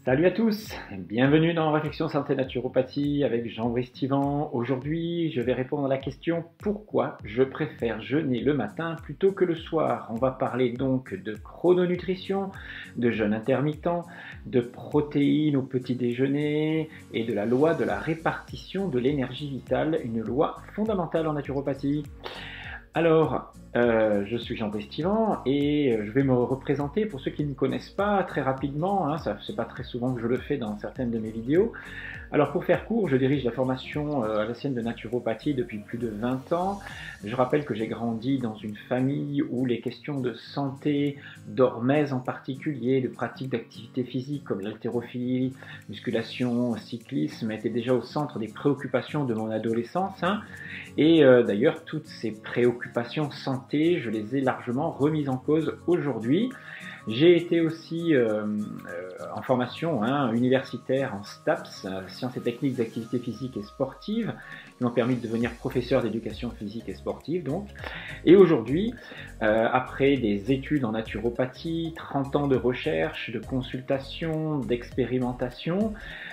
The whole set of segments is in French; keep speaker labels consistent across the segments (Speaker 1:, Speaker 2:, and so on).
Speaker 1: Salut à tous, bienvenue dans Réflexion Santé Naturopathie avec Jean-Brice Tivan. Aujourd'hui, je vais répondre à la question pourquoi je préfère jeûner le matin plutôt que le soir. On va parler donc de chrononutrition, de jeûne intermittent, de protéines au petit déjeuner et de la loi de la répartition de l'énergie vitale, une loi fondamentale en naturopathie. Alors, je suis Jean-Brice Tivan et je vais me représenter pour ceux qui ne me connaissent pas très rapidement, c'est pas très souvent que je le fais dans certaines de mes vidéos. Alors pour faire court, je dirige la formation à la sienne de naturopathie depuis plus de 20 ans. Je rappelle que j'ai grandi dans une famille où les questions de santé, d'hormèse en particulier, de pratiques d'activité physique comme l'haltérophilie, musculation, cyclisme étaient déjà au centre des préoccupations de mon adolescence. Et d'ailleurs, toutes ces préoccupations santé, je les ai largement remises en cause aujourd'hui. J'ai été aussi en formation universitaire en STAPS, sciences et techniques d'activité physique et sportive, qui m'ont permis de devenir professeur d'éducation physique et sportive donc. Et aujourd'hui, après des études en naturopathie, 30 ans de recherche, de consultation, d'expérimentation,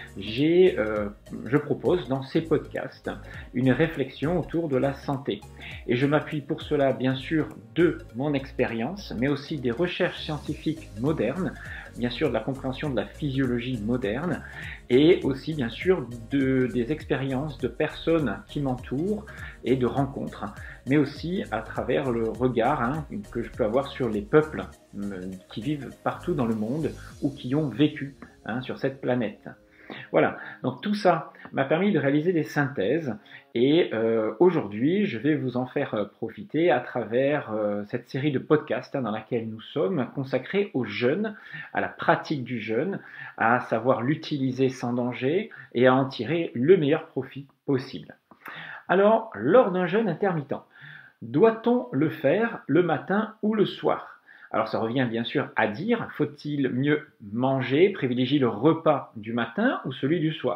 Speaker 1: je propose dans ces podcasts une réflexion autour de la santé. Et je m'appuie pour cela bien sûr de mon expérience, mais aussi des recherches scientifiques modernes, bien sûr de la compréhension de la physiologie moderne, et aussi bien sûr des expériences de personnes qui m'entourent et de rencontres, mais aussi à travers le regard que je peux avoir sur les peuples qui vivent partout dans le monde ou qui ont vécu sur cette planète. Voilà, donc tout ça m'a permis de réaliser des synthèses et aujourd'hui je vais vous en faire profiter à travers cette série de podcasts dans laquelle nous sommes consacrés au jeûne, à la pratique du jeûne, à savoir l'utiliser sans danger et à en tirer le meilleur profit possible. Alors, lors d'un jeûne intermittent, doit-on le faire le matin ou le soir ? Alors ça revient bien sûr à dire, faut-il mieux manger, privilégier le repas du matin ou celui du soir ?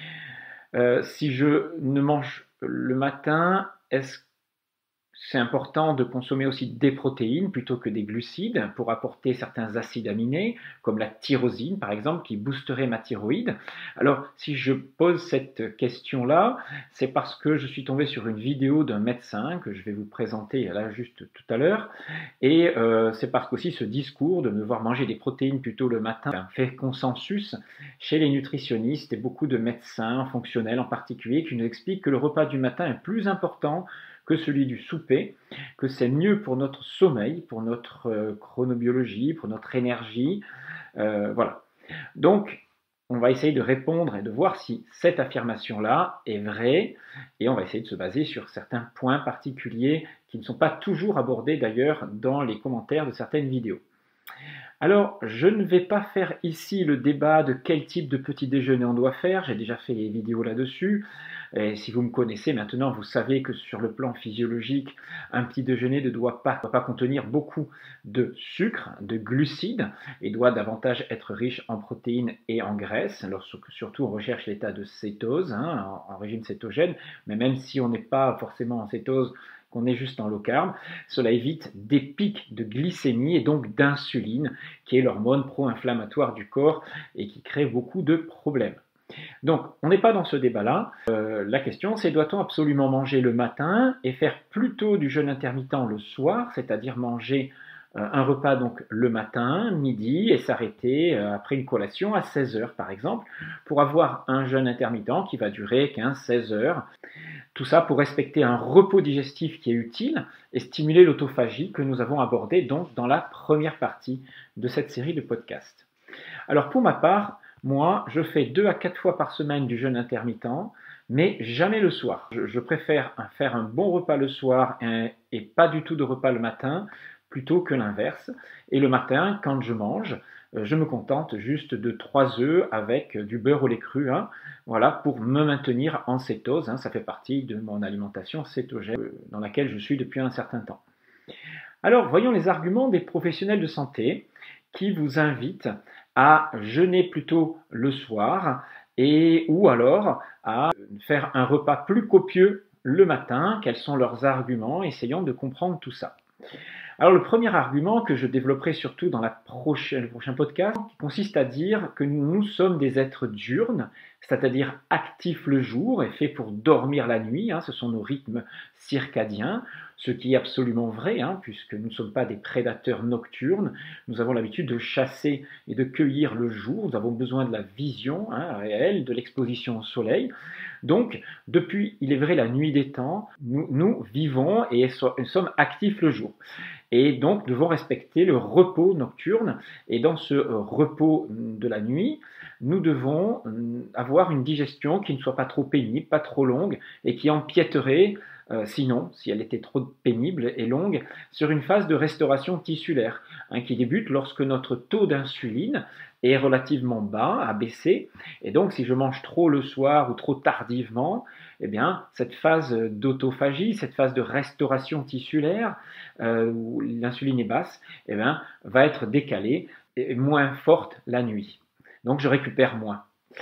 Speaker 1: Si je ne mange le matin, est-ce que c'est important de consommer aussi des protéines plutôt que des glucides pour apporter certains acides aminés, comme la tyrosine par exemple, qui boosterait ma thyroïde. Alors, si je pose cette question-là, c'est parce que je suis tombé sur une vidéo d'un médecin que je vais vous présenter là juste tout à l'heure, et c'est parce qu'aussi ce discours de devoir manger des protéines plutôt le matin fait consensus chez les nutritionnistes et beaucoup de médecins fonctionnels en particulier qui nous expliquent que le repas du matin est plus important que celui du souper, que c'est mieux pour notre sommeil, pour notre chronobiologie, pour notre énergie. Voilà. Donc, on va essayer de répondre et de voir si cette affirmation-là est vraie, et on va essayer de se baser sur certains points particuliers qui ne sont pas toujours abordés d'ailleurs dans les commentaires de certaines vidéos. Alors, je ne vais pas faire ici le débat de quel type de petit déjeuner on doit faire, j'ai déjà fait des vidéos là-dessus. Et si vous me connaissez maintenant, vous savez que sur le plan physiologique, un petit déjeuner ne doit pas contenir beaucoup de sucre, de glucides, et doit davantage être riche en protéines et en graisses, lorsque surtout on recherche l'état de cétose, en régime cétogène, mais même si on n'est pas forcément en cétose, qu'on est juste en low carb, cela évite des pics de glycémie et donc d'insuline, qui est l'hormone pro-inflammatoire du corps et qui crée beaucoup de problèmes. Donc, on n'est pas dans ce débat-là. La question, c'est doit-on absolument manger le matin et faire plutôt du jeûne intermittent le soir, c'est-à-dire manger un repas donc le matin, midi, et s'arrêter après une collation à 16 heures par exemple, pour avoir un jeûne intermittent qui va durer 15-16 heures. Tout ça pour respecter un repos digestif qui est utile et stimuler l'autophagie que nous avons abordé donc dans la première partie de cette série de podcasts. Alors pour ma part, moi, je fais 2 à 4 fois par semaine du jeûne intermittent, mais jamais le soir. Je préfère faire un bon repas le soir et pas du tout de repas le matin, plutôt que l'inverse. Et le matin, quand je mange, je me contente juste de 3 œufs avec du beurre au lait cru, voilà, pour me maintenir en cétose. Ça fait partie de mon alimentation cétogène dans laquelle je suis depuis un certain temps. Alors, voyons les arguments des professionnels de santé qui vous invitent à jeûner plutôt le soir ou alors à faire un repas plus copieux le matin. Quels sont leurs arguments? Essayons de comprendre tout ça. Alors le premier argument que je développerai surtout dans le prochain podcast consiste à dire que nous sommes des êtres diurnes, c'est-à-dire actifs le jour et faits pour dormir la nuit, ce sont nos rythmes circadiens, ce qui est absolument vrai, puisque nous ne sommes pas des prédateurs nocturnes, nous avons l'habitude de chasser et de cueillir le jour, nous avons besoin de la vision réelle, de l'exposition au soleil. Donc, depuis, il est vrai, la nuit des temps, nous vivons et sommes actifs le jour. Et donc, devons respecter le repos nocturne. Et dans ce repos de la nuit, nous devons avoir une digestion qui ne soit pas trop pénible, pas trop longue, et qui empiéterait, sinon, si elle était trop pénible et longue, sur une phase de restauration tissulaire, qui débute lorsque notre taux d'insuline est relativement bas, a baissé. Et donc, si je mange trop le soir ou trop tardivement, eh bien, cette phase d'autophagie, cette phase de restauration tissulaire, où l'insuline est basse, eh bien, va être décalée et moins forte la nuit. Donc, je récupère moins.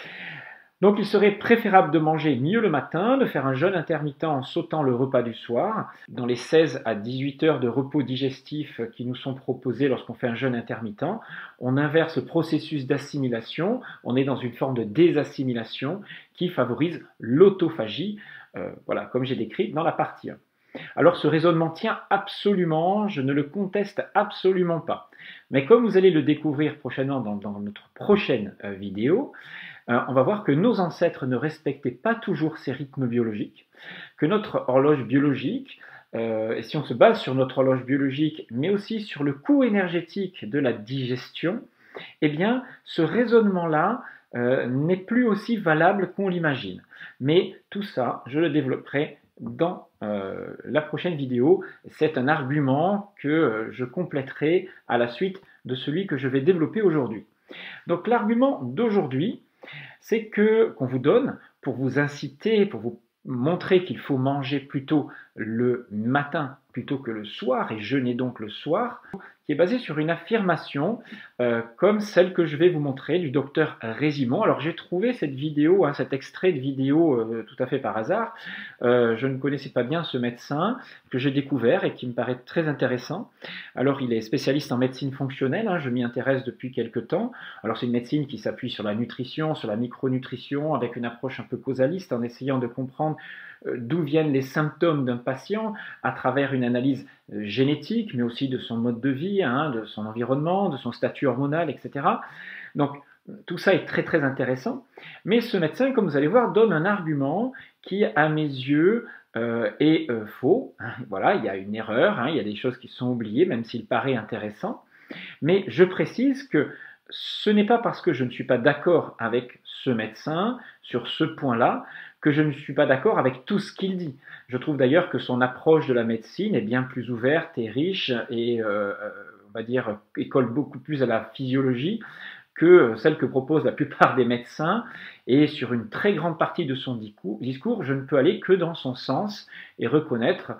Speaker 1: Donc, il serait préférable de manger mieux le matin, de faire un jeûne intermittent en sautant le repas du soir. Dans les 16 à 18 heures de repos digestif qui nous sont proposés lorsqu'on fait un jeûne intermittent, on inverse le processus d'assimilation, on est dans une forme de désassimilation qui favorise l'autophagie, voilà, comme j'ai décrit dans la partie 1. Alors ce raisonnement tient absolument, je ne le conteste absolument pas. Mais comme vous allez le découvrir prochainement dans notre prochaine vidéo, on va voir que nos ancêtres ne respectaient pas toujours ces rythmes biologiques, que notre horloge biologique, et si on se base sur notre horloge biologique, mais aussi sur le coût énergétique de la digestion, eh bien ce raisonnement-là n'est plus aussi valable qu'on l'imagine. Mais tout ça, je le développerai dans la prochaine vidéo. C'est un argument que je compléterai à la suite de celui que je vais développer aujourd'hui. Donc l'argument d'aujourd'hui, c'est qu'on vous donne pour vous inciter, pour vous montrer qu'il faut manger plutôt le matin plutôt que le soir et jeûner donc le soir, qui est basé sur une affirmation comme celle que je vais vous montrer du docteur Résimond. Alors j'ai trouvé cette vidéo, cet extrait de vidéo tout à fait par hasard. Je ne connaissais pas bien ce médecin que j'ai découvert et qui me paraît très intéressant. Alors il est spécialiste en médecine fonctionnelle, je m'y intéresse depuis quelques temps. Alors c'est une médecine qui s'appuie sur la nutrition, sur la micronutrition, avec une approche un peu causaliste en essayant de comprendre d'où viennent les symptômes d'un patient à travers une analyse génétique, mais aussi de son mode de vie, de son environnement, de son statut hormonal, etc. Donc tout ça est très très intéressant. Mais ce médecin, comme vous allez voir, donne un argument qui, à mes yeux, est faux. Voilà, il y a une erreur, il y a des choses qui sont oubliées, même s'il paraît intéressant. Mais je précise que ce n'est pas parce que je ne suis pas d'accord avec ce médecin sur ce point-là que je ne suis pas d'accord avec tout ce qu'il dit. Je trouve d'ailleurs que son approche de la médecine est bien plus ouverte et riche et, on va dire, colle beaucoup plus à la physiologie que celle que proposent la plupart des médecins. Et sur une très grande partie de son discours, je ne peux aller que dans son sens et reconnaître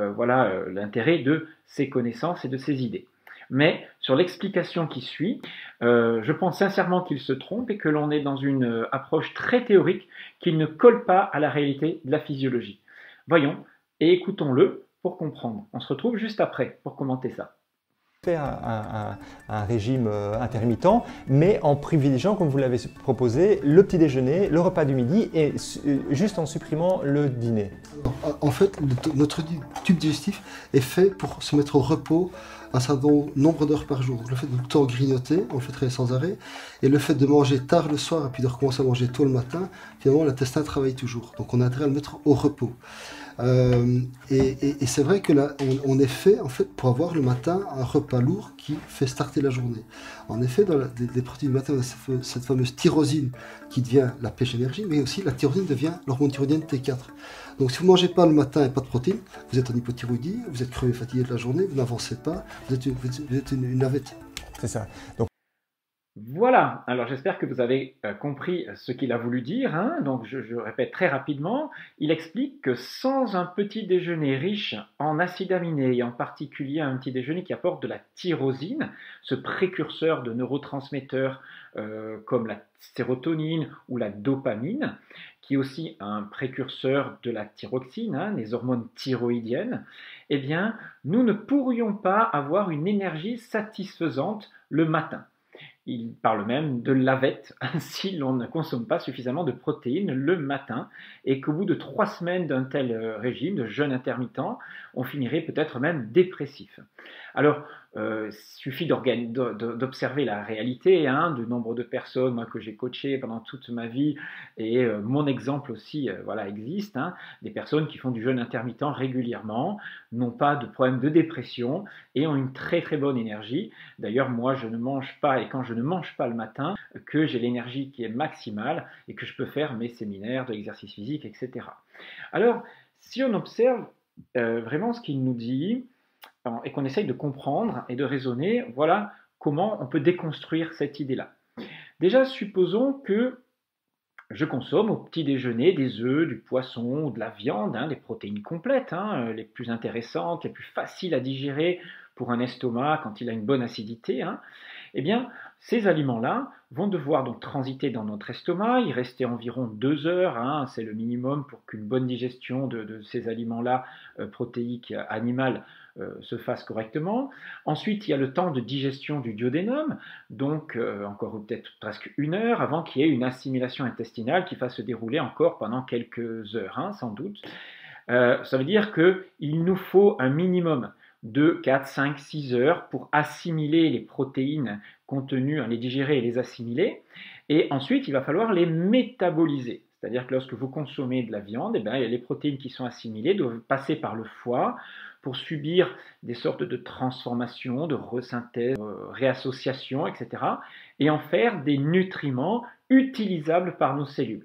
Speaker 1: l'intérêt de ses connaissances et de ses idées. Mais sur l'explication qui suit, je pense sincèrement qu'il se trompe et que l'on est dans une approche très théorique qui ne colle pas à la réalité de la physiologie. Voyons et écoutons-le pour comprendre. On se retrouve juste après pour commenter ça.
Speaker 2: Faire un régime intermittent, mais en privilégiant, comme vous l'avez proposé, le petit déjeuner, le repas du midi et juste en supprimant le dîner.
Speaker 3: En fait, notre tube digestif est fait pour se mettre au repos un certain nombre d'heures par jour. Donc, le fait de tout le temps grignoter, on le fait très sans arrêt, et le fait de manger tard le soir et puis de recommencer à manger tôt le matin, finalement l'intestin travaille toujours. Donc on a intérêt à le mettre au repos. Et c'est vrai que là, on est fait en fait pour avoir le matin un repas lourd qui fait starter la journée. En effet, dans les produits du matin, on a cette fameuse tyrosine qui devient la pêche énergie, mais aussi la tyrosine devient l'hormone thyroïdienne T4. Donc si vous ne mangez pas le matin et pas de protéines, vous êtes en hypothyroïdie, vous êtes crevé, fatigué de la journée, vous n'avancez pas, vous êtes une navette.
Speaker 2: C'est ça. Donc,
Speaker 1: Voilà, alors j'espère que vous avez compris ce qu'il a voulu dire, hein. Donc je répète très rapidement, il explique que sans un petit déjeuner riche en acides aminés et en particulier un petit déjeuner qui apporte de la tyrosine, ce précurseur de neurotransmetteurs comme la sérotonine ou la dopamine, qui est aussi un précurseur de la thyroxine, hein, les hormones thyroïdiennes, eh bien nous ne pourrions pas avoir une énergie satisfaisante le matin. Il parle même de lavette si l'on ne consomme pas suffisamment de protéines le matin et qu'au bout de 3 semaines d'un tel régime de jeûne intermittent, on finirait peut-être même dépressif. Alors, il suffit d'observer la réalité, hein, du nombre de personnes moi, que j'ai coachées pendant toute ma vie, et mon exemple aussi voilà, existe, hein, des personnes qui font du jeûne intermittent régulièrement, n'ont pas de problème de dépression et ont une très très bonne énergie. D'ailleurs, moi, je ne mange pas, et quand je ne mange pas le matin, que j'ai l'énergie qui est maximale et que je peux faire mes séminaires de l'exercice physique, etc. Alors, si on observe vraiment ce qu'il nous dit, et qu'on essaye de comprendre et de raisonner, voilà comment on peut déconstruire cette idée-là. Déjà, supposons que je consomme au petit déjeuner des œufs, du poisson ou de la viande, hein, des protéines complètes, hein, les plus intéressantes, les plus faciles à digérer pour un estomac quand il a une bonne acidité. Hein. Eh bien, ces aliments-là vont devoir donc transiter dans notre estomac, y rester environ 2 heures, hein, c'est le minimum pour qu'une bonne digestion de ces aliments-là protéiques animales se fasse correctement. Ensuite, il y a le temps de digestion du duodénum, donc encore peut-être presque 1 heure avant qu'il y ait une assimilation intestinale qui fasse se dérouler encore pendant quelques heures, hein, sans doute. Ça veut dire qu'il nous faut un minimum de 4, 5, 6 heures pour assimiler les protéines contenues, les digérer et les assimiler. Et ensuite, il va falloir les métaboliser. C'est-à-dire que lorsque vous consommez de la viande, eh bien, les protéines qui sont assimilées doivent passer par le foie pour subir des sortes de transformations, de resynthèse, réassociation, etc. et en faire des nutriments utilisables par nos cellules.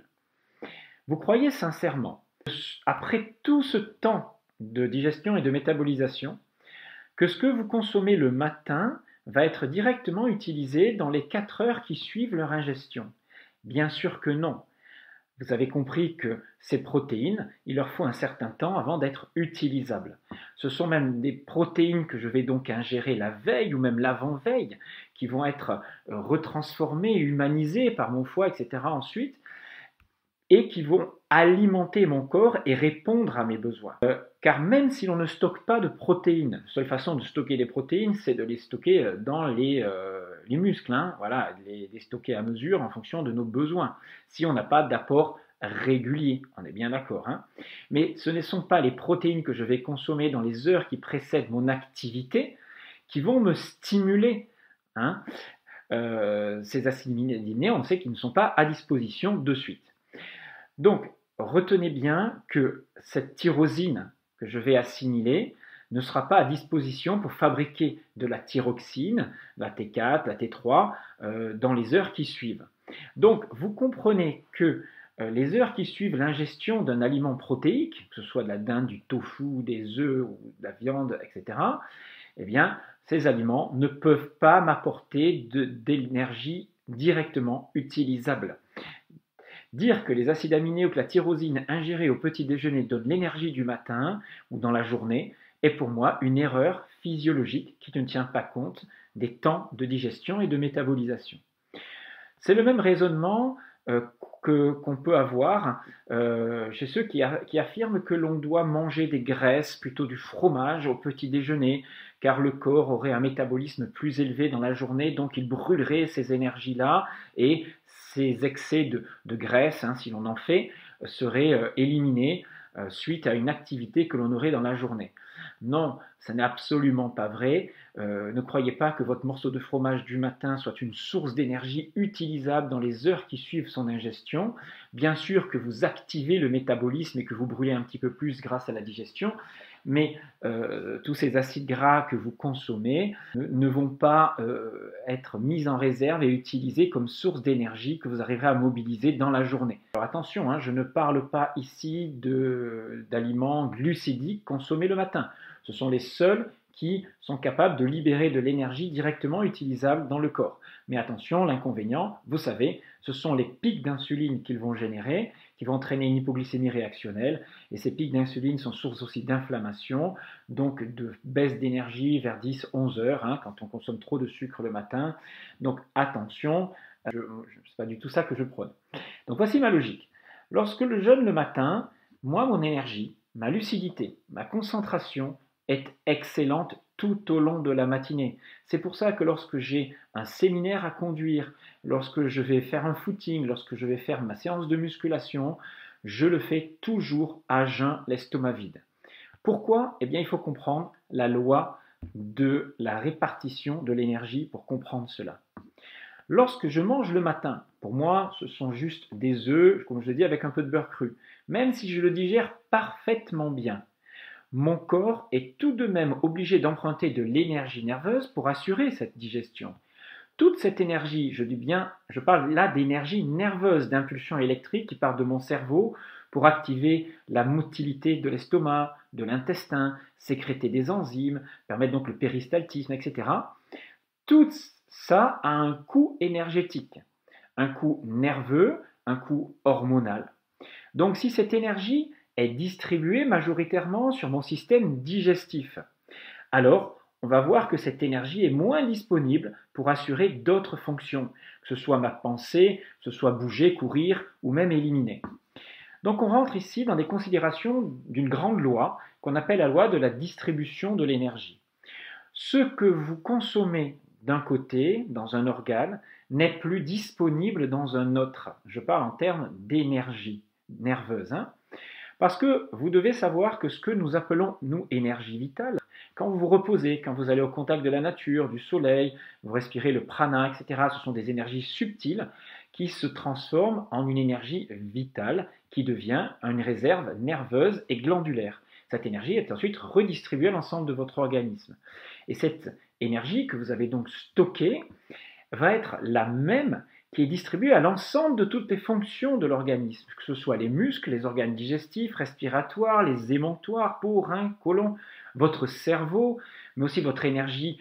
Speaker 1: Vous croyez sincèrement, après tout ce temps de digestion et de métabolisation, que ce que vous consommez le matin va être directement utilisé dans les 4 heures qui suivent leur ingestion? Bien sûr que non. Vous avez compris que ces protéines, il leur faut un certain temps avant d'être utilisables. Ce sont même des protéines que je vais donc ingérer la veille ou même l'avant-veille, qui vont être retransformées, humanisées par mon foie, etc. ensuite, et qui vont alimenter mon corps et répondre à mes besoins. Car même si l'on ne stocke pas de protéines, la seule façon de stocker des protéines, c'est de les stocker dans les muscles, hein, voilà, les stocker à mesure en fonction de nos besoins, si on n'a pas d'apport régulier, on est bien d'accord. Hein. Mais ce ne sont pas les protéines que je vais consommer dans les heures qui précèdent mon activité qui vont me stimuler. Hein. Ces acides aminés, on sait qu'ils ne sont pas à disposition de suite. Donc, retenez bien que cette tyrosine que je vais assimiler ne sera pas à disposition pour fabriquer de la thyroxine, la T4, la T3, dans les heures qui suivent. Donc, vous comprenez que les heures qui suivent l'ingestion d'un aliment protéique, que ce soit de la dinde, du tofu, des œufs ou de la viande, etc., eh bien, ces aliments ne peuvent pas m'apporter d'énergie directement utilisable. Dire que les acides aminés ou que la tyrosine ingérée au petit déjeuner donne l'énergie du matin ou dans la journée est pour moi une erreur physiologique qui ne tient pas compte des temps de digestion et de métabolisation. C'est le même raisonnement qu'on peut avoir chez ceux qui affirment que l'on doit manger des graisses, plutôt du fromage au petit déjeuner, car le corps aurait un métabolisme plus élevé dans la journée, donc il brûlerait ces énergies-là et ces excès de graisse, hein, si l'on en fait, seraient éliminés suite à une activité que l'on aurait dans la journée. Non, ça n'est absolument pas vrai. Ne croyez pas que votre morceau de fromage du matin soit une source d'énergie utilisable dans les heures qui suivent son ingestion. Bien sûr que vous activez le métabolisme et que vous brûlez un petit peu plus grâce à la digestion, mais tous ces acides gras que vous consommez ne vont pas être mis en réserve et utilisés comme source d'énergie que vous arriverez à mobiliser dans la journée. Alors attention, hein, je ne parle pas ici d'aliments glucidiques consommés le matin. Ce sont les seuls qui sont capables de libérer de l'énergie directement utilisable dans le corps. Mais attention, l'inconvénient, vous savez, ce sont les pics d'insuline qu'ils vont générer, qui vont entraîner une hypoglycémie réactionnelle. Et ces pics d'insuline sont source aussi d'inflammation, donc de baisse d'énergie vers 10-11 heures, hein, quand on consomme trop de sucre le matin. Donc attention, ce n'est pas du tout ça que je prône. Donc voici ma logique. Lorsque je jeûne le matin, moi, mon énergie, ma lucidité, ma concentration est excellente tout au long de la matinée. C'est pour ça que lorsque j'ai un séminaire à conduire, lorsque je vais faire un footing, lorsque je vais faire ma séance de musculation, je le fais toujours à jeun, l'estomac vide. Pourquoi? Eh bien, il faut comprendre la loi de la répartition de l'énergie pour comprendre cela. Lorsque je mange le matin, pour moi, ce sont juste des œufs, comme je le dis, avec un peu de beurre cru. Même si je le digère parfaitement bien, mon corps est tout de même obligé d'emprunter de l'énergie nerveuse pour assurer cette digestion. Toute cette énergie, je dis bien, je parle là d'énergie nerveuse, d'impulsion électrique qui part de mon cerveau pour activer la motilité de l'estomac, de l'intestin, sécréter des enzymes, permettre donc le péristaltisme, etc. Tout ça a un coût énergétique, un coût nerveux, un coût hormonal. Donc si cette énergie est distribuée majoritairement sur mon système digestif, alors on va voir que cette énergie est moins disponible pour assurer d'autres fonctions, que ce soit ma pensée, que ce soit bouger, courir ou même éliminer. Donc on rentre ici dans des considérations d'une grande loi qu'on appelle la loi de la distribution de l'énergie. Ce que vous consommez d'un côté, dans un organe, n'est plus disponible dans un autre. Je parle en termes d'énergie nerveuse. Parce que vous devez savoir que ce que nous appelons, nous, énergie vitale, quand vous vous reposez, quand vous allez au contact de la nature, du soleil, vous respirez le prana, etc., ce sont des énergies subtiles qui se transforment en une énergie vitale qui devient une réserve nerveuse et glandulaire. Cette énergie est ensuite redistribuée à l'ensemble de votre organisme. Et cette énergie que vous avez donc stockée va être la même qui est distribuée à l'ensemble de toutes les fonctions de l'organisme, que ce soit les muscles, les organes digestifs, respiratoires, les émonctoires, peau, reins, côlon, votre cerveau, mais aussi votre énergie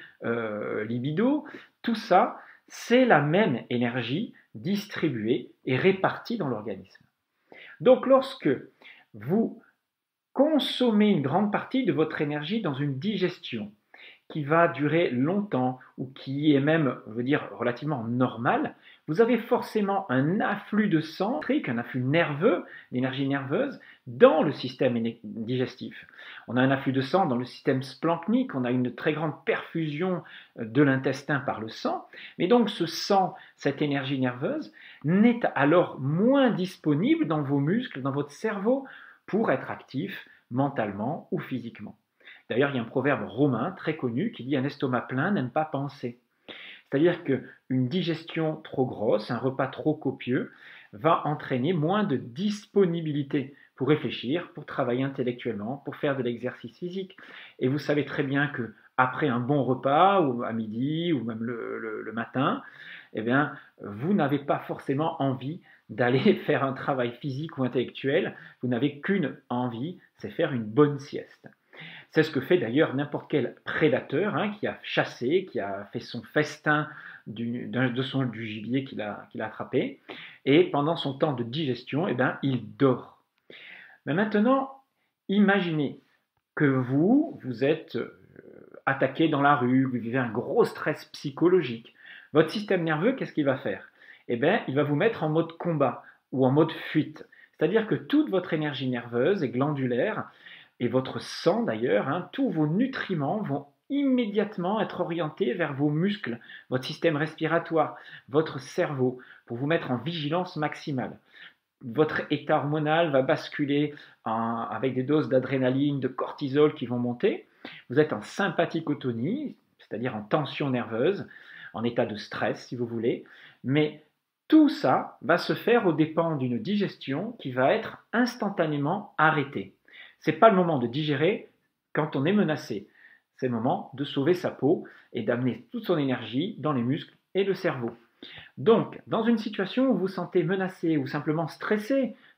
Speaker 1: libido. Tout ça, c'est la même énergie distribuée et répartie dans l'organisme. Donc lorsque vous consommez une grande partie de votre énergie dans une digestion qui va durer longtemps ou qui est même, je veux dire, relativement normale, vous avez forcément un afflux de sang, un afflux nerveux, d'énergie nerveuse, dans le système digestif. On a un afflux de sang dans le système splanchnique, on a une très grande perfusion de l'intestin par le sang, mais donc ce sang, cette énergie nerveuse, n'est alors moins disponible dans vos muscles, dans votre cerveau, pour être actif mentalement ou physiquement. D'ailleurs, il y a un proverbe romain très connu qui dit « un estomac plein n'aime pas penser ». C'est-à-dire qu'une digestion trop grosse, un repas trop copieux, va entraîner moins de disponibilité pour réfléchir, pour travailler intellectuellement, pour faire de l'exercice physique. Et vous savez très bien qu'après un bon repas, ou à midi, ou même le matin, eh bien, vous n'avez pas forcément envie d'aller faire un travail physique ou intellectuel. Vous n'avez qu'une envie, c'est faire une bonne sieste. C'est ce que fait d'ailleurs n'importe quel prédateur qui a chassé, qui a fait son festin du gibier qu'il a attrapé. Et pendant son temps de digestion, eh bien, il dort. Mais maintenant, imaginez que vous êtes attaqué dans la rue, vous vivez un gros stress psychologique. Votre système nerveux, qu'est-ce qu'il va faire? Eh bien, il va vous mettre en mode combat ou en mode fuite. C'est-à-dire que toute votre énergie nerveuse et glandulaire, et votre sang d'ailleurs, tous vos nutriments vont immédiatement être orientés vers vos muscles, votre système respiratoire, votre cerveau, pour vous mettre en vigilance maximale. Votre état hormonal va basculer avec des doses d'adrénaline, de cortisol qui vont monter. Vous êtes en sympathicotonie, c'est-à-dire en tension nerveuse, en état de stress si vous voulez, mais tout ça va se faire aux dépens d'une digestion qui va être instantanément arrêtée. Ce n'est pas le moment de digérer quand on est menacé. C'est le moment de sauver sa peau et d'amener toute son énergie dans les muscles et le cerveau. Donc, dans une situation où vous vous sentez menacé ou simplement stressé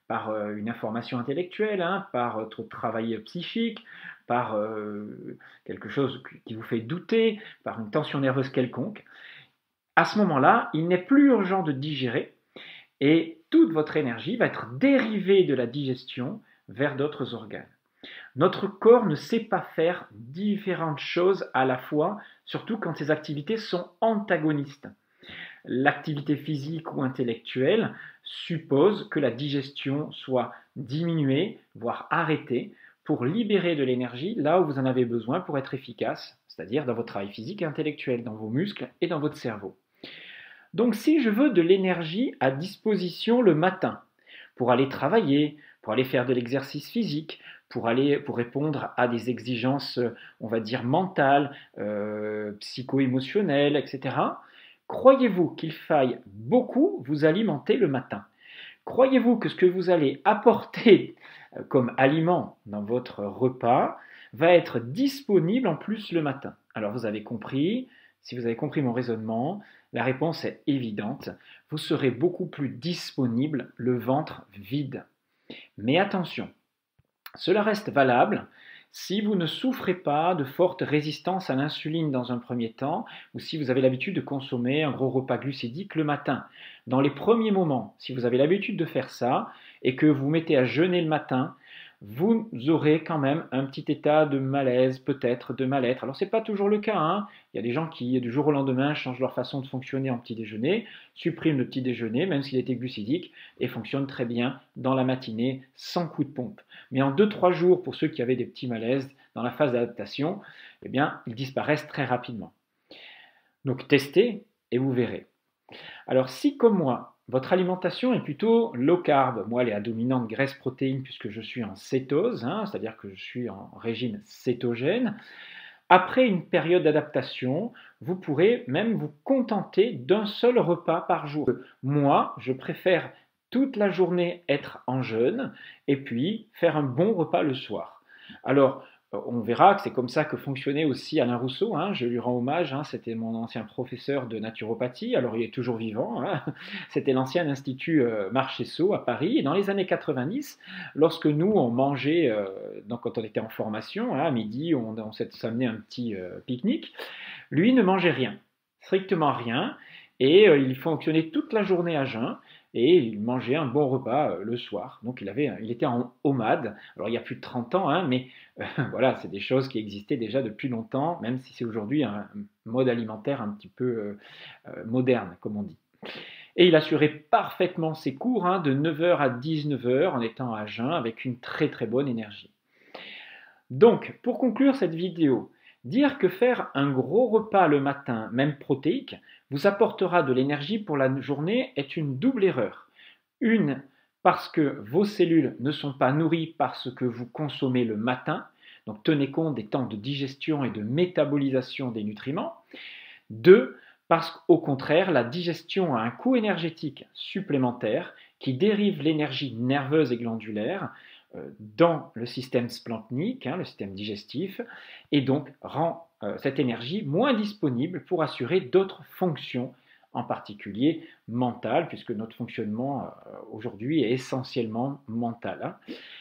Speaker 1: par une information intellectuelle, hein, par votre travail psychique, par quelque chose qui vous fait douter, par une tension nerveuse quelconque, à ce moment-là, il n'est plus urgent de digérer et toute votre énergie va être dérivée de la digestion vers d'autres organes. Notre corps ne sait pas faire différentes choses à la fois, surtout quand ces activités sont antagonistes. L'activité physique ou intellectuelle suppose que la digestion soit diminuée, voire arrêtée, pour libérer de l'énergie là où vous en avez besoin pour être efficace, c'est-à-dire dans votre travail physique et intellectuel, dans vos muscles et dans votre cerveau. Donc si je veux de l'énergie à disposition le matin, pour aller travailler, pour aller faire de l'exercice physique, pour répondre à des exigences, on va dire, mentales, psycho-émotionnelles, etc., croyez-vous qu'il faille beaucoup vous alimenter le matin? Croyez-vous que ce que vous allez apporter comme aliment dans votre repas va être disponible en plus le matin? Alors vous avez compris, si vous avez compris mon raisonnement, la réponse est évidente. Vous serez beaucoup plus disponible le ventre vide. Mais attention, cela reste valable si vous ne souffrez pas de forte résistance à l'insuline dans un premier temps, ou si vous avez l'habitude de consommer un gros repas glucidique le matin. Dans les premiers moments, si vous avez l'habitude de faire ça, et que vous mettez à jeûner le matin, vous aurez quand même un petit état de malaise, peut-être de mal-être. Alors c'est pas toujours le cas, hein. Il y a des gens qui, du jour au lendemain, changent leur façon de fonctionner en petit déjeuner, suppriment le petit déjeuner, même s'il était glucidique, et fonctionnent très bien dans la matinée, sans coup de pompe. Mais en 2-3 jours, pour ceux qui avaient des petits malaises dans la phase d'adaptation, eh bien, ils disparaissent très rapidement. Donc testez et vous verrez. Alors si, comme moi, votre alimentation est plutôt low carb, moi elle est à dominante graisse-protéine puisque je suis en cétose, hein, c'est-à-dire que je suis en régime cétogène, après une période d'adaptation, vous pourrez même vous contenter d'un seul repas par jour. Moi, je préfère toute la journée être en jeûne et puis faire un bon repas le soir. Alors, on verra que c'est comme ça que fonctionnait aussi Alain Rousseau, hein, je lui rends hommage, hein, c'était mon ancien professeur de naturopathie, alors il est toujours vivant, hein, c'était l'ancien institut Marchesso à Paris, et dans les années 90, lorsque nous on mangeait, donc quand on était en formation, hein, à midi on s'amenait un petit pique-nique, lui ne mangeait rien, strictement rien, et il fonctionnait toute la journée à jeun, et il mangeait un bon repas le soir. Donc il était en OMAD. Alors il y a plus de 30 ans, hein, mais voilà, c'est des choses qui existaient déjà depuis longtemps, même si c'est aujourd'hui un mode alimentaire un petit peu moderne, comme on dit. Et il assurait parfaitement ses cours, hein, de 9h à 19h en étant à jeun avec une très très bonne énergie. Donc, pour conclure cette vidéo, dire que faire un gros repas le matin, même protéique, vous apportera de l'énergie pour la journée est une double erreur. Une, parce que vos cellules ne sont pas nourries par ce que vous consommez le matin, donc tenez compte des temps de digestion et de métabolisation des nutriments. Deux, parce qu'au contraire, la digestion a un coût énergétique supplémentaire qui dérive l'énergie nerveuse et glandulaire dans le système splanchnique, hein, le système digestif, et donc rend cette énergie moins disponible pour assurer d'autres fonctions, en particulier mentales, puisque notre fonctionnement aujourd'hui est essentiellement mental. Hein.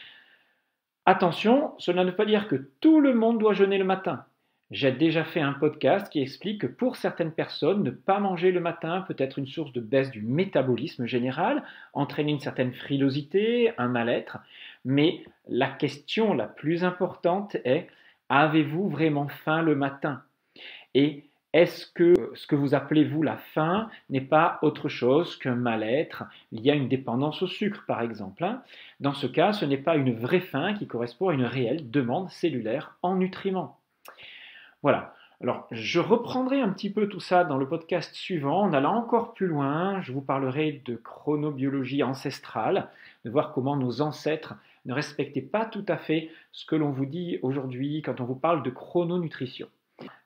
Speaker 1: Attention, cela ne veut pas dire que tout le monde doit jeûner le matin. J'ai déjà fait un podcast qui explique que pour certaines personnes, ne pas manger le matin peut être une source de baisse du métabolisme général, entraîner une certaine frilosité, un mal-être. Mais la question la plus importante est, avez-vous vraiment faim le matin? Et est-ce que ce que vous appelez vous la faim n'est pas autre chose qu'un mal-être lié à une dépendance au sucre, par exemple, hein? Dans ce cas, ce n'est pas une vraie faim qui correspond à une réelle demande cellulaire en nutriments. Voilà. Alors, je reprendrai un petit peu tout ça dans le podcast suivant, en allant encore plus loin. Je vous parlerai de chronobiologie ancestrale, de voir comment nos ancêtres ne respectaient pas tout à fait ce que l'on vous dit aujourd'hui quand on vous parle de chrononutrition.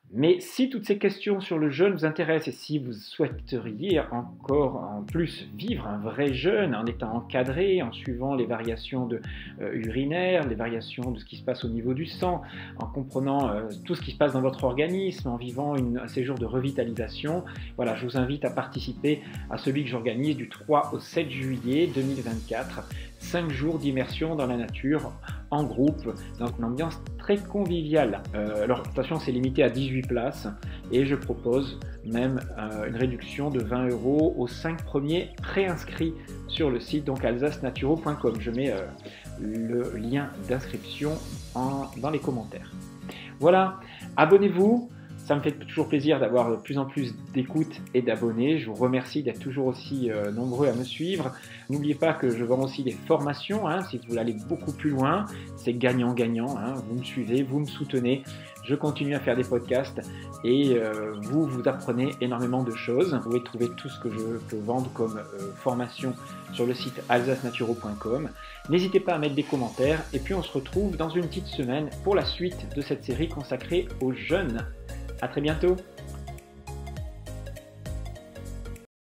Speaker 1: Mais si toutes ces questions sur le jeûne vous intéressent et si vous souhaiteriez encore en plus vivre un vrai jeûne en étant encadré, en suivant les variations urinaires, les variations de ce qui se passe au niveau du sang, en comprenant tout ce qui se passe dans votre organisme, en vivant un séjour de revitalisation, voilà, je vous invite à participer à celui que j'organise du 3 au 7 juillet 2024. 5 jours d'immersion dans la nature, en groupe, dans une ambiance très conviviale. Alors attention, c'est limité à 18 places et je propose même une réduction de 20 € aux 5 premiers préinscrits sur le site, donc alsacenaturo.com. Je mets le lien d'inscription dans les commentaires. Voilà, abonnez-vous. Ça me fait toujours plaisir d'avoir de plus en plus d'écoutes et d'abonnés. Je vous remercie d'être toujours aussi nombreux à me suivre. N'oubliez pas que je vends aussi des formations. Si vous voulez aller beaucoup plus loin, c'est gagnant-gagnant. Vous me suivez, vous me soutenez. Je continue à faire des podcasts et vous apprenez énormément de choses. Vous pouvez trouver tout ce que je peux vendre comme formation sur le site alsacenaturo.com. N'hésitez pas à mettre des commentaires et puis on se retrouve dans une petite semaine pour la suite de cette série consacrée aux jeunes. À très bientôt.